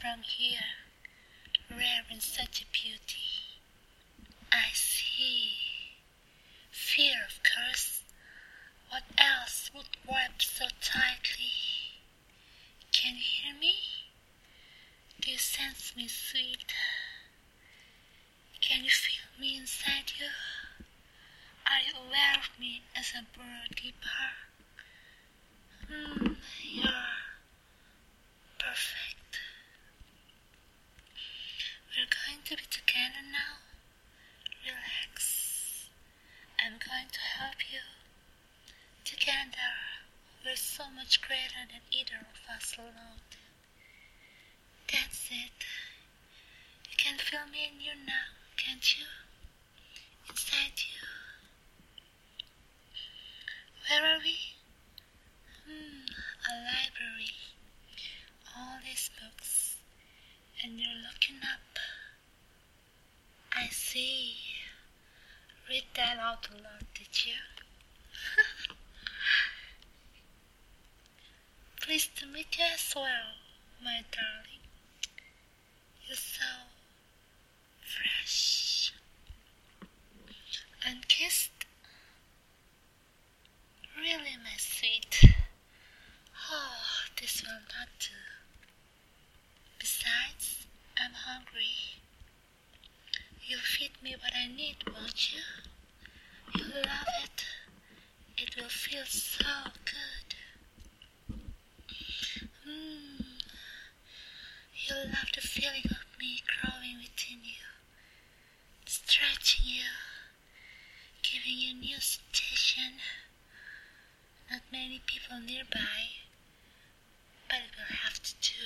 from here, rare in such a beauty. I see. Fear, of course. What else would wrap so tightly? Can you hear me? Do you sense me, sweet? Can you feel me inside you? Are you aware of me as I burrow deeper? You're perfect. We're going to be together now. Relax. I'm going to help you. Together, we're so much greater than either of us alone. That's it. You can feel me in you now, can't you? Inside you. Where are we? A library. All these books. And you're looking up. I see. Read that out loud, did you? Pleased to meet you as well, my darling. You're so fresh and kissed. Really, my sweet. Oh, this will not do. Besides, I'm hungry. You'll feed me what I need, won't you? You'll love it. It will feel so good. You'll love the feeling of me growing within you, stretching you, giving you new sensation. Not many people nearby, but it will have to do.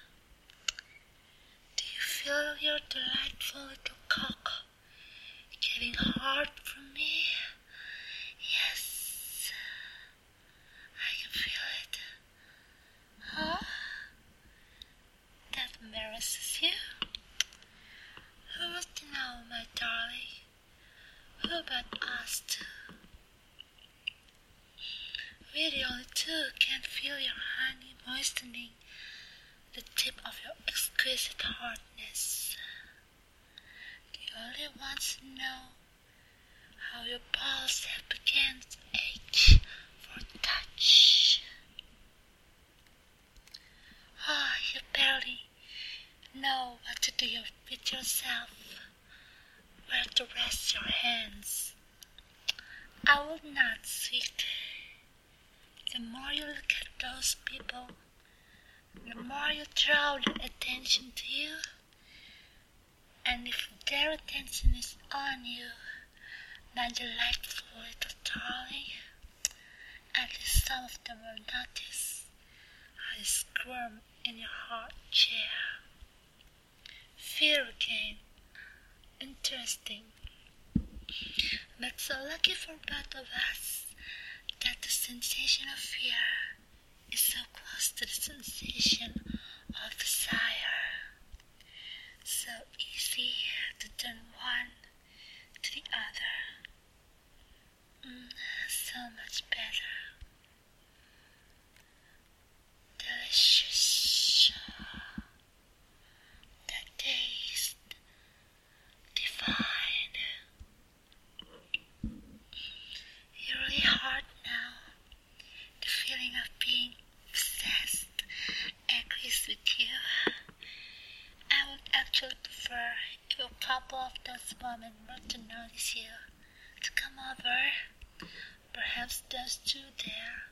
Do you feel your delightful little cock getting hard from me? Yes, I can feel it. Huh? That embarrasses you? Who would know, my darling? Who but us two? We the only two can feel your honey moistening the tip of your exquisite hardness. The only ones who know how your balls have begun to ache for touch. You barely know what to do with yourself, where to rest your hands. I would not, sweet. The more you look at those people, the more you draw their attention to you. And if their attention is on you, my delightful little darling, at least some of them will notice how you squirm in your hard chair. Fear again. Interesting. But so lucky for both of us that the sensation of fear is so close to the sensation of desire. So easy to turn one to the other. So much better. Delicious. The taste divine. You're really hard now. The feeling of being obsessed agrees with you. I would actually prefer if a couple of those women were to notice you, to come over. Perhaps those two there.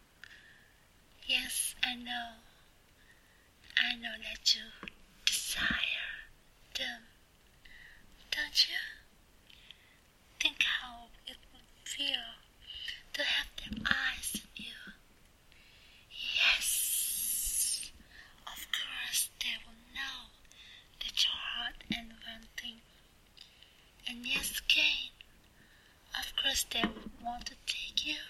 Yes, I know. I know that you desire them. Don't you? Think how it would feel to have their eyes on you. Yes, of course they will know that you're hot and wanting. And yes, again, of course they would want to take you.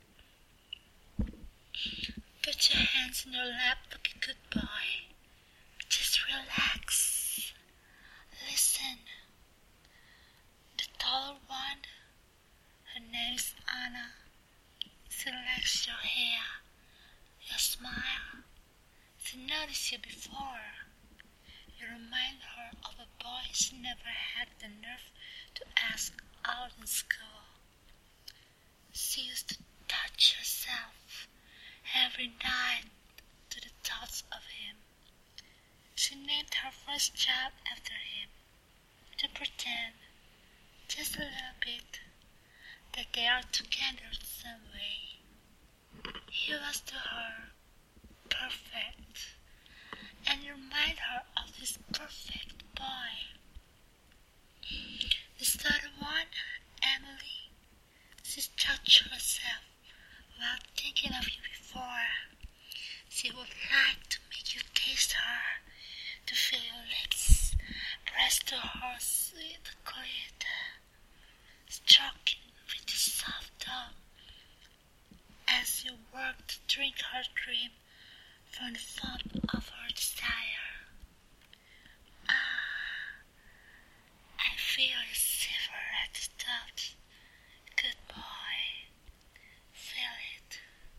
Put your hands in your lap like a good boy. Just relax. Listen. The taller one, her name is Anna. She likes your hair, your smile. She noticed you before. You remind her of a boy she never had the nerve to ask out in school. She used to touch herself every night to the thoughts of him. She named her first child after him, to pretend, just a little bit, that they are together in some way. He was to her perfect, and remind her of this perfect boy. This third one, Emily, she touched herself without thinking of you before. She would like to make you taste her, to feel your lips pressed to her sweet clit, stroking with your soft tongue as you work to drink her dream from the font of her desire. I feel you shiver at the thought. Good boy, feel it.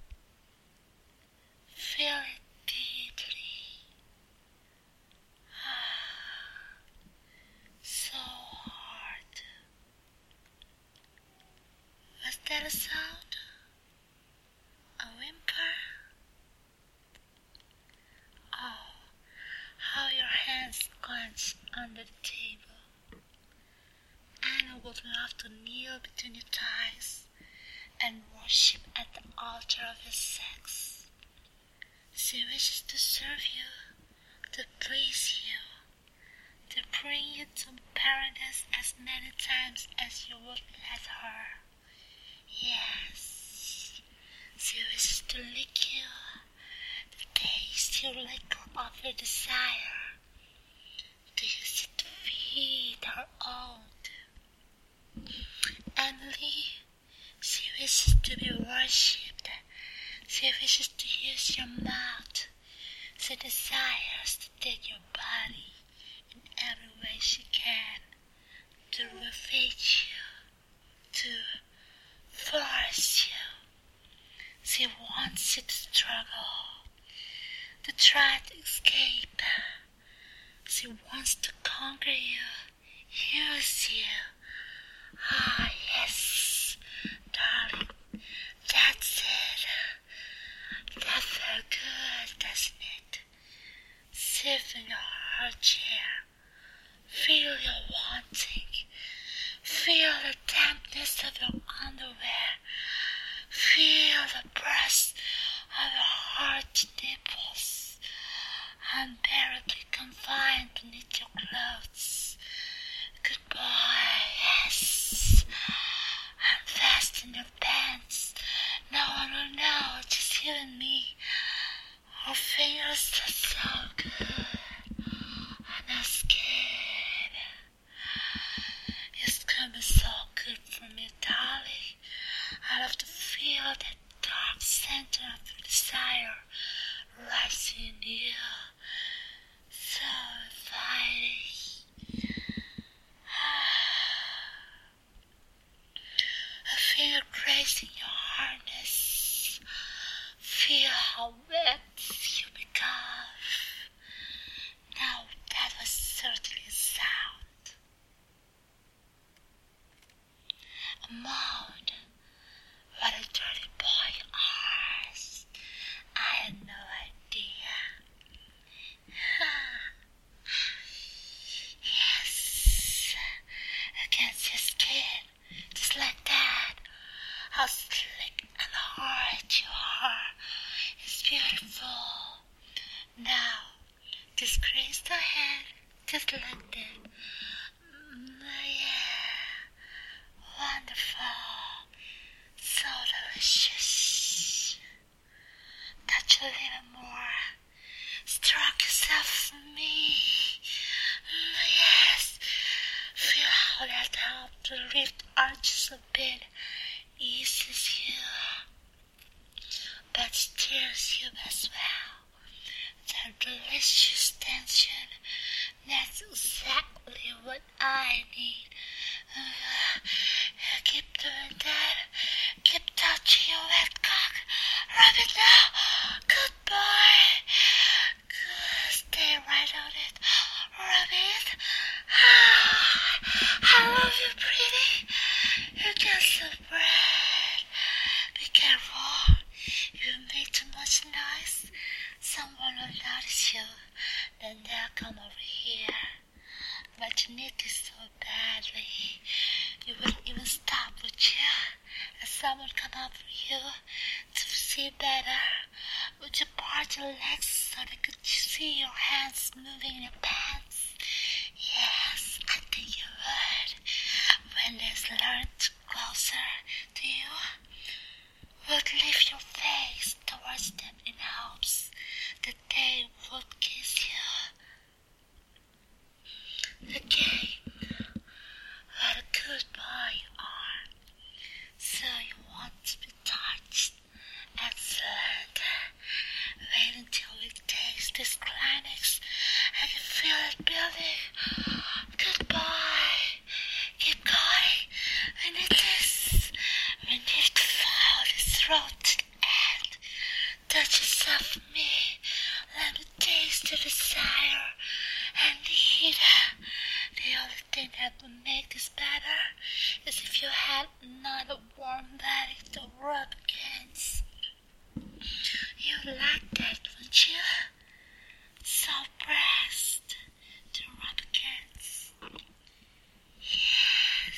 Feel it deeply. So hard. Was that a sound? A whimper? Oh, how your hands clench under the table. Anna would love to kneel between your thighs and worship at the altar of your sex. She wishes to serve you, to please you, to bring you to paradise as many times as you would let her. Yes, she wishes to lick you, to taste your liquor of your desire, to use it to feed her own. Emily, she wishes to be worshipped. She wishes to use your mouth. She desires to take your body in every way she can, to ravage you, to force you. She wants you to struggle, to try to escape. She wants to conquer you, use you. Ah, yes, darling, that's it. That felt good, doesn't it? Sit in your chair. Feel your wanting. Feel the dampness of your underwear. Feel the breast of your hard nipples, unbearably confined beneath your clothes. Good boy, yes. Unfasten your pants. No one will know, just you and me. Our fingers are so good on our skin. Your skin is so good for me, darling. I love to feel that dark center of your desire rising in you. So inviting. A finger grazing your harness. Feel how wet you become. Now that was certainly a sound. A moan. What a dirty boy you are. I had no idea. Yes, against your skin, just like that. How slick and hard you are. It's beautiful. Now, just raise the head, just like that. Yeah, wonderful. So delicious. Touch a little more. Stroke yourself for me. Yes. Feel how that helped to lift arches a bit. Eases you, but stirs you as well. That delicious tension. That's exactly what I need. Keep doing that. Keep touching your wet cock. Rub it now. Good boy. Good. Stay right on it. someone come over you to see better? Would you part your legs so they could see your hands moving in your pants? Yes, I think you would. When they learn closer to you, would lift your face towards them in hopes that they would kiss you. Again, what a good boy you are. So you want to be touched. Excellent. Wait until we taste this climax. I can feel it building. Goodbye. Keep going. We need this. We need to follow this road to the end. Touch yourself with me. Let me taste the desire and the heat. The only thing that would make this better is if you had another warm body to rub against. You'd like that, wouldn't you? Soft breast to rub against. Yes.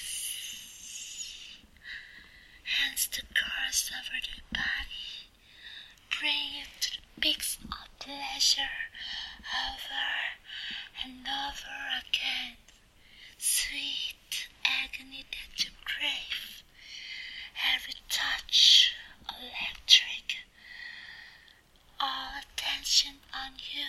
Hands to caress over the body. Bring it to the peaks of pleasure over and over again. Sweet agony that you crave. Every touch electric. All attention on you.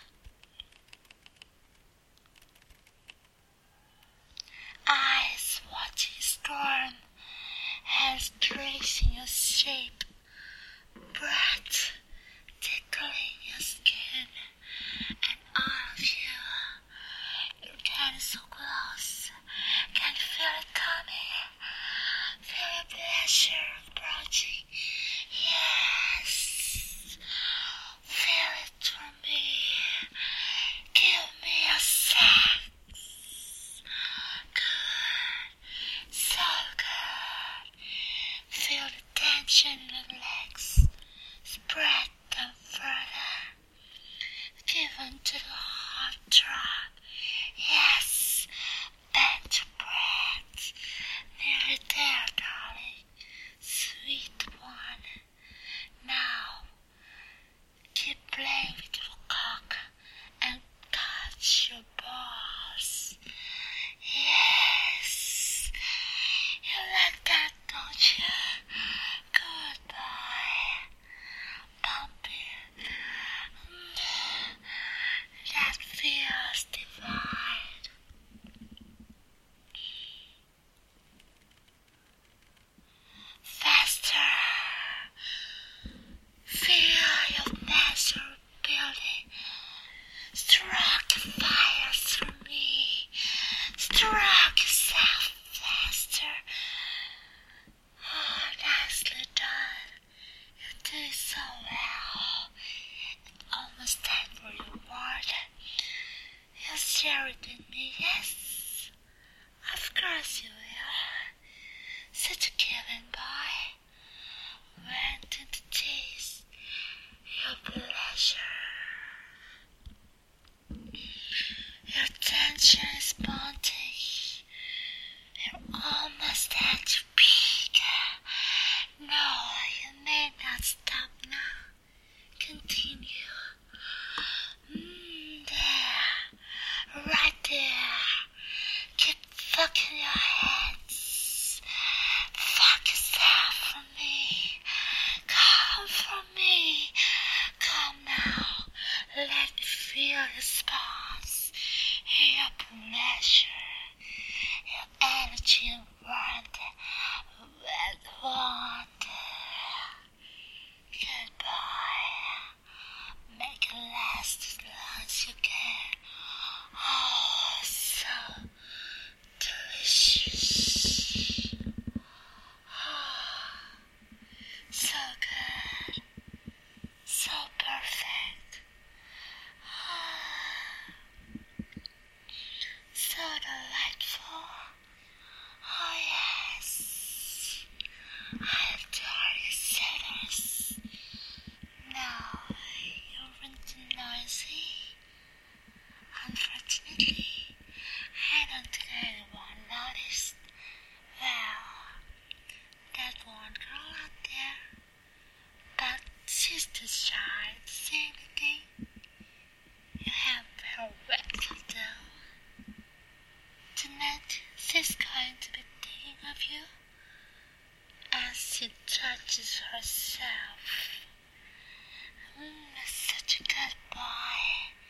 Eyes watching storm. Hands tracing your shape. Breath tickling your skin. And all of you. Your hand is so close. Can you feel it coming? Feel the pleasure approaching. Yes. Feel it for me. Give me a sex. Good. So good. Feel the tension in the legs. Spread them further. Give into the hot drop. Yes. Bend your breath. Nearly there, darling. Sweet one. Now, keep playing with your cock and touch your balls. Yes. You like that, don't you? Goodbye. Pump it. That feels stretches herself. Such a good boy.